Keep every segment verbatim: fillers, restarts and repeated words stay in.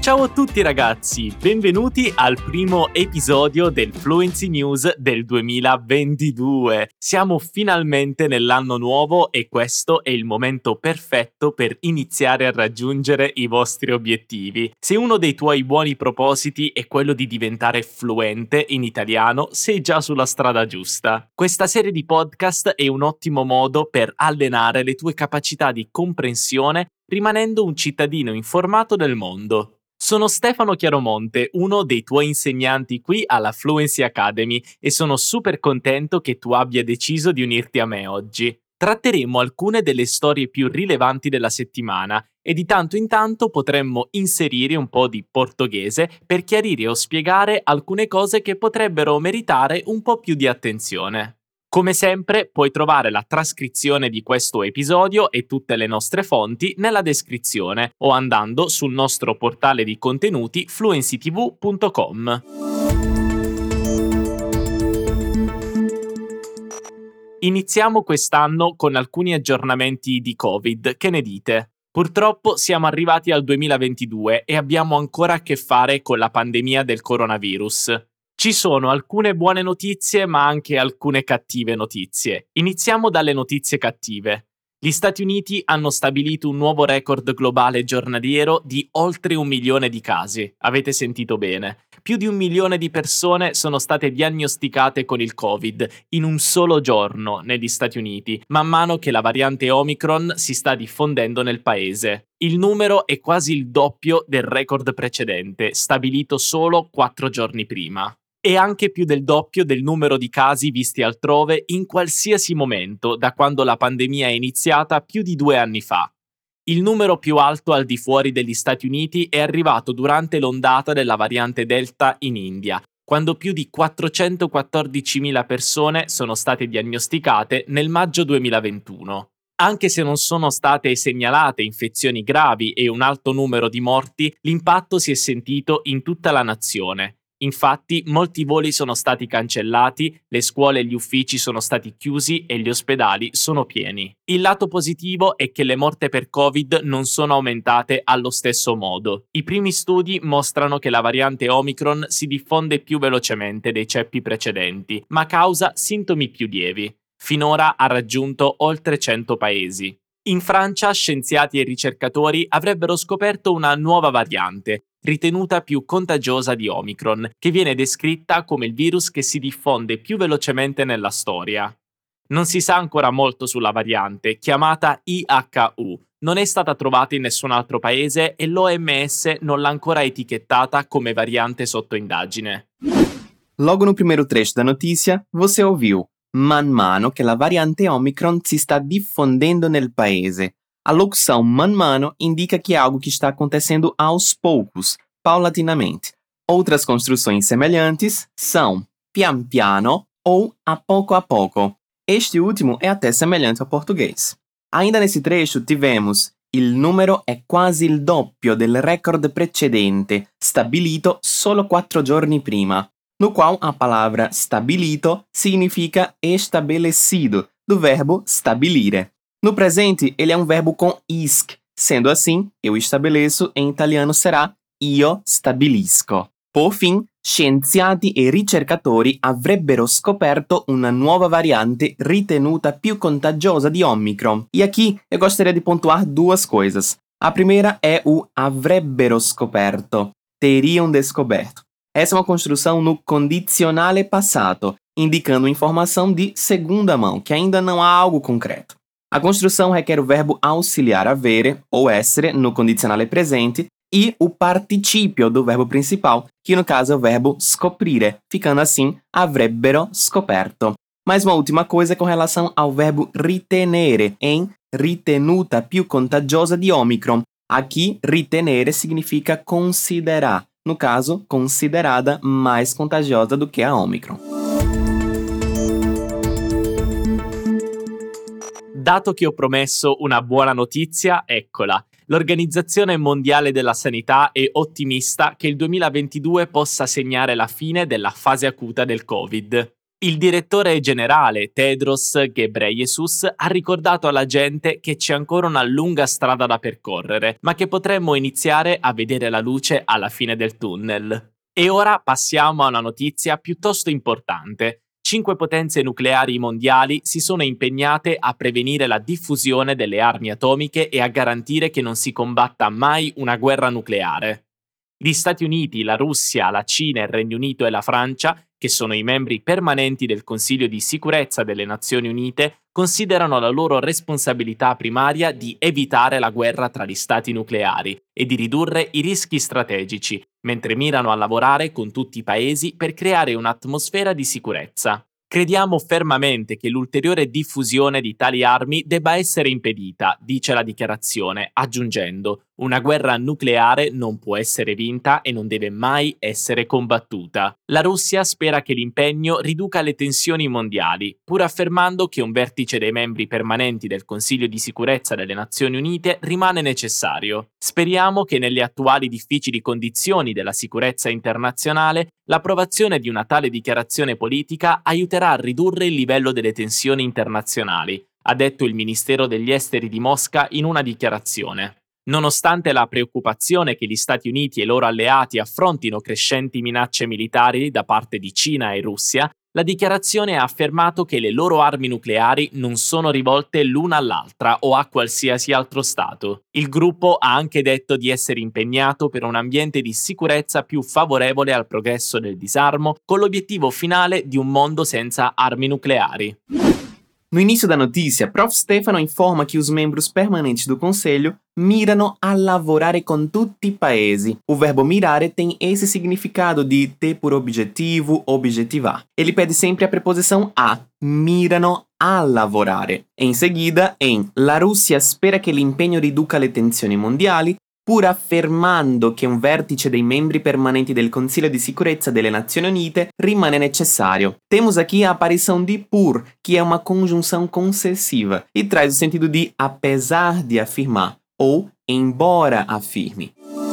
Ciao a tutti ragazzi, benvenuti al primo episodio del Fluency News del duemilaventidue. Siamo finalmente nell'anno nuovo e questo è il momento perfetto per iniziare a raggiungere i vostri obiettivi. Se uno dei tuoi buoni propositi è quello di diventare fluente in italiano, sei già sulla strada giusta. Questa serie di podcast è un ottimo modo per allenare le tue capacità di comprensione rimanendo un cittadino informato del mondo. Sono Stefano Chiaromonte, uno dei tuoi insegnanti qui alla Fluency Academy e sono super contento che tu abbia deciso di unirti a me oggi. Tratteremo alcune delle storie più rilevanti della settimana e di tanto in tanto potremmo inserire un po' di portoghese per chiarire o spiegare alcune cose che potrebbero meritare un po' più di attenzione. Come sempre, puoi trovare la trascrizione di questo episodio e tutte le nostre fonti nella descrizione o andando sul nostro portale di contenuti fluency t v punto com. Iniziamo quest'anno con alcuni aggiornamenti di Covid, che ne dite? Purtroppo siamo arrivati al duemilaventidue e abbiamo ancora a che fare con la pandemia del coronavirus. Ci sono alcune buone notizie ma anche alcune cattive notizie. Iniziamo dalle notizie cattive. Gli Stati Uniti hanno stabilito un nuovo record globale giornaliero di oltre un milione di casi. Avete sentito bene. Più di un milione di persone sono state diagnosticate con il Covid in un solo giorno negli Stati Uniti, man mano che la variante Omicron si sta diffondendo nel paese. Il numero è quasi il doppio del record precedente, stabilito solo quattro giorni prima. E anche più del doppio del numero di casi visti altrove in qualsiasi momento da quando la pandemia è iniziata più di due anni fa. Il numero più alto al di fuori degli Stati Uniti è arrivato durante l'ondata della variante Delta in India, quando più di quattrocentoquattordicimila persone sono state diagnosticate nel maggio duemilaventuno. Anche se non sono state segnalate infezioni gravi e un alto numero di morti, l'impatto si è sentito in tutta la nazione. Infatti, molti voli sono stati cancellati, le scuole e gli uffici sono stati chiusi e gli ospedali sono pieni. Il lato positivo è che le morti per Covid non sono aumentate allo stesso modo. I primi studi mostrano che la variante Omicron si diffonde più velocemente dei ceppi precedenti, ma causa sintomi più lievi. Finora ha raggiunto oltre cento paesi. In Francia, scienziati e ricercatori avrebbero scoperto una nuova variante, ritenuta più contagiosa di Omicron, che viene descritta come il virus che si diffonde più velocemente nella storia. Non si sa ancora molto sulla variante, chiamata I H U. Non è stata trovata in nessun altro paese e l'O M S non l'ha ancora etichettata come variante sotto indagine. Logo no primeiro trecho da notícia, você ouviu: man mano que a variante Omicron se está diffondendo nel paese. A locução man mano indica que é algo que está acontecendo aos poucos, paulatinamente. Outras construções semelhantes são pian piano ou a pouco a pouco. Este último é até semelhante ao português. Ainda nesse trecho tivemos il numero è quasi il doppio del record precedente, stabilito solo quattro giorni prima, no qual a palavra stabilito significa estabelecido, do verbo stabilire. No presente, ele é um verbo com isc. Sendo assim, eu estabeleço em italiano será io stabilisco. Por fim, scienziati e ricercatori avrebbero scoperto una nuova variante ritenuta più contagiosa di Omicron. E aqui eu gostaria de pontuar duas coisas. A primeira é o avrebbero scoperto. Teriam descoberto. Essa é uma construção no condizionale passato, indicando informação de segunda mão, que ainda não há algo concreto. A construção requer o verbo auxiliar avere, ou essere, no condizionale presente, e o participio do verbo principal, que no caso é o verbo scoprire, ficando assim, avrebbero scoperto. Mais uma última coisa com relação ao verbo ritenere, em ritenuta più contagiosa di Omicron. Aqui, ritenere significa considerar, no caso, considerada mais contagiosa do que a Omicron. Dato che ho promesso una buona notizia, eccola. L'Organizzazione Mondiale della Sanità è ottimista che il duemilaventidue possa segnare la fine della fase acuta del Covid. Il direttore generale Tedros Ghebreyesus ha ricordato alla gente che c'è ancora una lunga strada da percorrere, ma che potremmo iniziare a vedere la luce alla fine del tunnel. E ora passiamo a una notizia piuttosto importante. Cinque potenze nucleari mondiali si sono impegnate a prevenire la diffusione delle armi atomiche e a garantire che non si combatta mai una guerra nucleare. Gli Stati Uniti, la Russia, la Cina, il Regno Unito e la Francia, che sono i membri permanenti del Consiglio di sicurezza delle Nazioni Unite, considerano la loro responsabilità primaria di evitare la guerra tra gli stati nucleari e di ridurre i rischi strategici, mentre mirano a lavorare con tutti i paesi per creare un'atmosfera di sicurezza. Crediamo fermamente che l'ulteriore diffusione di tali armi debba essere impedita, dice la dichiarazione, aggiungendo: una guerra nucleare non può essere vinta e non deve mai essere combattuta. La Russia spera che l'impegno riduca le tensioni mondiali, pur affermando che un vertice dei membri permanenti del Consiglio di sicurezza delle Nazioni Unite rimane necessario. Speriamo che nelle attuali difficili condizioni della sicurezza internazionale l'approvazione di una tale dichiarazione politica aiuterà a ridurre il livello delle tensioni internazionali, ha detto il Ministero degli Esteri di Mosca in una dichiarazione. Nonostante la preoccupazione che gli Stati Uniti e i loro alleati affrontino crescenti minacce militari da parte di Cina e Russia, la dichiarazione ha affermato che le loro armi nucleari non sono rivolte l'una all'altra o a qualsiasi altro Stato. Il gruppo ha anche detto di essere impegnato per un ambiente di sicurezza più favorevole al progresso del disarmo, con l'obiettivo finale di un mondo senza armi nucleari. No início da notícia, Prof Stefano informa que os membros permanentes do Conselho mirano a lavorare con tutti i paesi. O verbo mirare tem esse significado de ter por objetivo, objetivar. Ele pede sempre a preposição a, mirano a lavorare. Em seguida, em La Russia spera che l'impegno riduca le tensioni mondiali, pur affermando che un vertice dei membri permanenti del Consiglio di Sicurezza delle Nazioni Unite rimane necessário. Temos aqui a aparição de pur, que é uma conjunção concessiva, e traz o sentido de apesar de afirmar, ou embora afirme.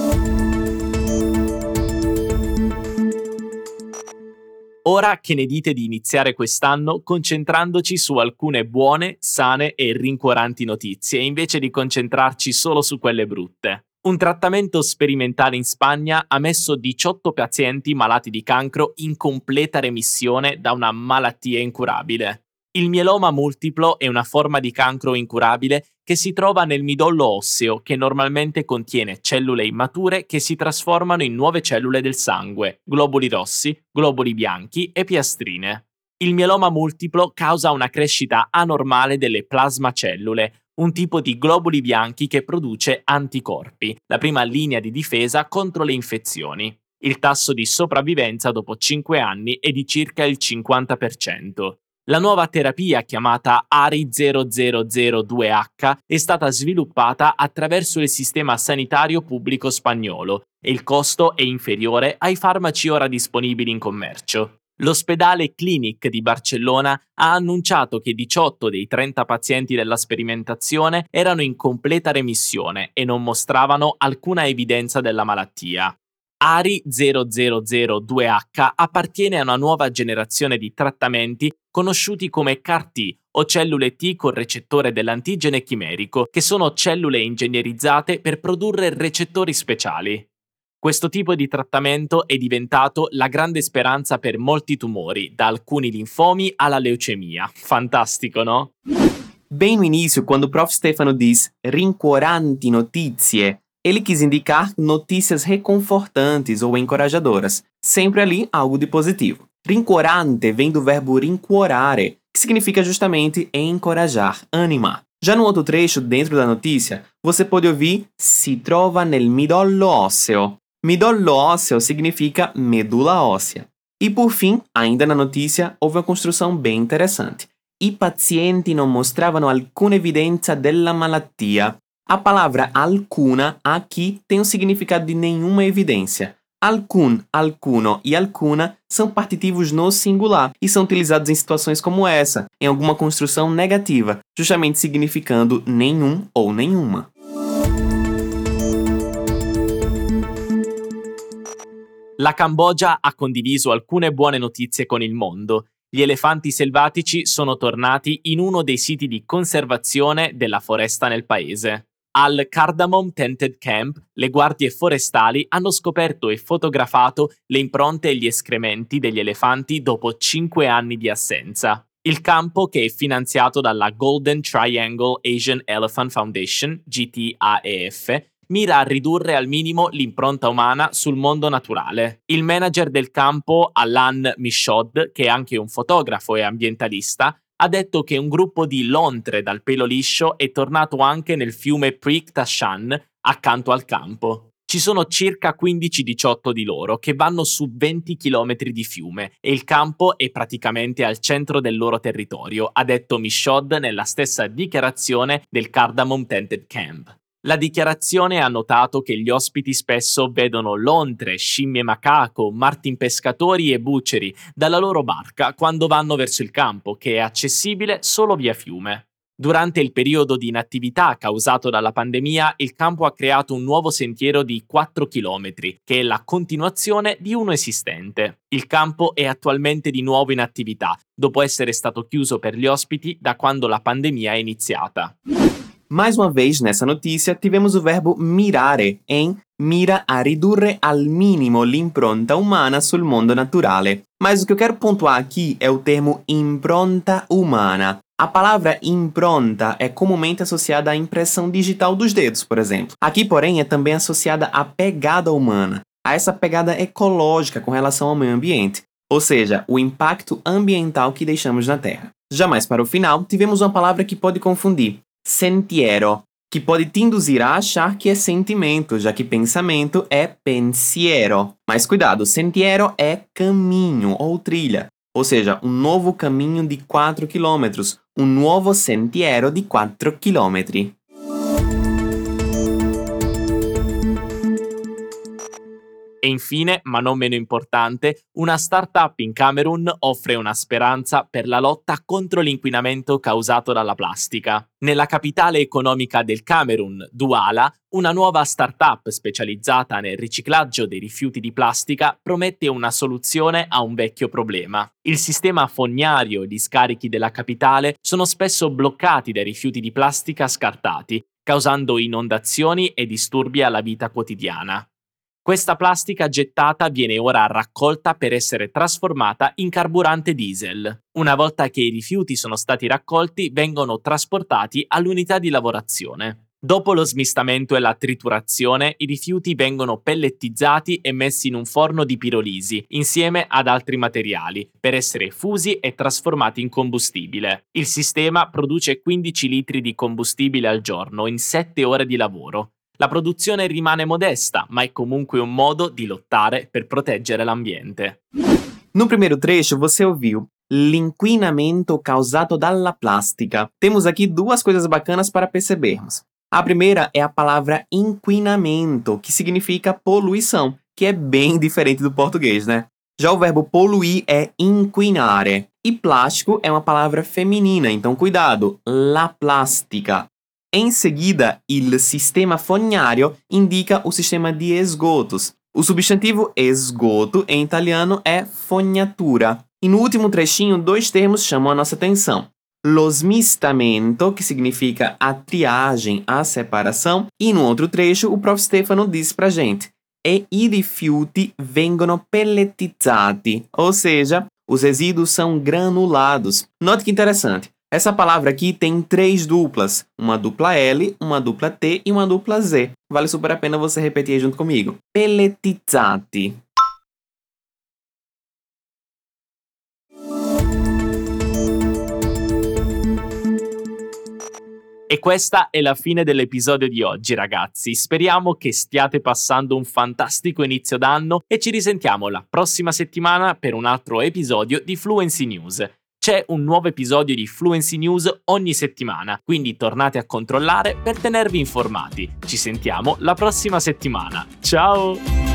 Ora che ne dite di iniziare quest'anno concentrandoci su alcune buone, sane e rincuoranti notizie, invece di concentrarci solo su quelle brutte? Un trattamento sperimentale in Spagna ha messo diciotto pazienti malati di cancro in completa remissione da una malattia incurabile. Il mieloma multiplo è una forma di cancro incurabile che si trova nel midollo osseo, che normalmente contiene cellule immature che si trasformano in nuove cellule del sangue, globuli rossi, globuli bianchi e piastrine. Il mieloma multiplo causa una crescita anormale delle plasmacellule, un tipo di globuli bianchi che produce anticorpi, la prima linea di difesa contro le infezioni. Il tasso di sopravvivenza dopo cinque anni è di circa il cinquanta per cento. La nuova terapia chiamata A R I zero zero zero due H è stata sviluppata attraverso il sistema sanitario pubblico spagnolo e il costo è inferiore ai farmaci ora disponibili in commercio. L'ospedale Clínic di Barcellona ha annunciato che diciotto dei trenta pazienti della sperimentazione erano in completa remissione e non mostravano alcuna evidenza della malattia. A R I zero zero zero due H appartiene a una nuova generazione di trattamenti conosciuti come C A R T o cellule T con recettore dell'antigene chimerico, che sono cellule ingegnerizzate per produrre recettori speciali. Questo tipo di trattamento è diventato la grande speranza per molti tumori, da alcuni linfomi alla leucemia. Fantastico, no? Bem no início, quando o Prof Stefano diz rincuoranti notizie, ele quis indicar notícias reconfortantes ou encorajadoras, sempre ali algo de positivo. Rincuorante vem do verbo rincuorare, que significa justamente encorajar, animar. Já no outro trecho, dentro da notícia, você pode ouvir si trova nel midollo osseo. Midollo osseo significa medula óssea. E por fim, ainda na notícia, houve uma construção bem interessante. I pazienti non mostravano alcuna evidenza della malattia. A palavra alcuna aqui tem o significado de nenhuma evidência. Alcun, alcuno e alcuna são partitivos no singular e são utilizados em situações como essa, em alguma construção negativa, justamente significando nenhum ou nenhuma. La Cambogia ha condiviso alcune buone notizie con il mondo. Gli elefanti selvatici sono tornati in uno dei siti di conservazione della foresta nel paese. Al Cardamom Tented Camp, le guardie forestali hanno scoperto e fotografato le impronte e gli escrementi degli elefanti dopo cinque anni di assenza. Il campo, che è finanziato dalla Golden Triangle Asian Elephant Foundation, G T A E F, mira a ridurre al minimo l'impronta umana sul mondo naturale. Il manager del campo, Alan Michaud, che è anche un fotografo e ambientalista, ha detto che un gruppo di lontre dal pelo liscio è tornato anche nel fiume Preek Tashan, accanto al campo. Ci sono circa quindici diciotto di loro che vanno su venti chilometri di fiume e il campo è praticamente al centro del loro territorio, ha detto Michaud nella stessa dichiarazione del Cardamom Tented Camp. La dichiarazione ha notato che gli ospiti spesso vedono lontre, scimmie macaco, martin pescatori e buceri dalla loro barca quando vanno verso il campo, che è accessibile solo via fiume. Durante il periodo di inattività causato dalla pandemia, il campo ha creato un nuovo sentiero di quattro chilometri, che è la continuazione di uno esistente. Il campo è attualmente di nuovo in attività, dopo essere stato chiuso per gli ospiti da quando la pandemia è iniziata. Mais uma vez, nessa notícia, tivemos o verbo mirare, em mira a ridurre al mínimo l'impronta umana sul mondo naturale. Mas o que eu quero pontuar aqui é o termo impronta humana. A palavra impronta é comumente associada à impressão digital dos dedos, por exemplo. Aqui, porém, é também associada à pegada humana, a essa pegada ecológica com relação ao meio ambiente, ou seja, o impacto ambiental que deixamos na Terra. Já mais para o final, tivemos uma palavra que pode confundir, sentiero, que pode te induzir a achar que é sentimento, já que pensamento é pensiero. Mas cuidado, sentiero é caminho ou trilha, ou seja, um novo caminho de quattro quilômetros, um nuovo sentiero di quattro chilometri. E infine, ma non meno importante, una startup in Camerun offre una speranza per la lotta contro l'inquinamento causato dalla plastica. Nella capitale economica del Camerun, Douala, una nuova startup specializzata nel riciclaggio dei rifiuti di plastica promette una soluzione a un vecchio problema. Il sistema fognario e di scarichi della capitale sono spesso bloccati dai rifiuti di plastica scartati, causando inondazioni e disturbi alla vita quotidiana. Questa plastica gettata viene ora raccolta per essere trasformata in carburante diesel. Una volta che i rifiuti sono stati raccolti, vengono trasportati all'unità di lavorazione. Dopo lo smistamento e la triturazione, i rifiuti vengono pellettizzati e messi in un forno di pirolisi, insieme ad altri materiali, per essere fusi e trasformati in combustibile. Il sistema produce quindici litri di combustibile al giorno in sette ore di lavoro. La produzione rimane modesta, ma è comunque un modo di lottare per proteggere l'ambiente. No primeiro trecho, você ouviu l'inquinamento causato dalla plastica. Temos aqui duas coisas bacanas para percebermos. A primeira é a palavra inquinamento, que significa poluição, que é bem diferente do português, né? Já o verbo poluir é inquinare. E plástico é uma palavra feminina, então cuidado, la plastica. Em seguida, il sistema fognario indica o sistema de esgotos. O substantivo esgoto em italiano é fognatura. E no último trechinho, dois termos chamam a nossa atenção. Lo smistamento, que significa a triagem, a separação. E no outro trecho, o prof. Stefano diz pra gente: e i rifiuti vengono pellettizzati, ou seja, os resíduos são granulados. Note que interessante. Essa palavra aqui tem três duplas, uma dupla L, uma dupla T e uma dupla Z. Vale super a pena você repetir aí junto comigo. Pellettizzati. E questa è la fine dell'episodio di oggi, ragazzi. Speriamo che stiate passando un fantastico inizio d'anno e ci risentiamo la prossima settimana per un altro episodio di Fluency News. C'è un nuovo episodio di Fluency News ogni settimana, quindi tornate a controllare per tenervi informati. Ci sentiamo la prossima settimana. Ciao!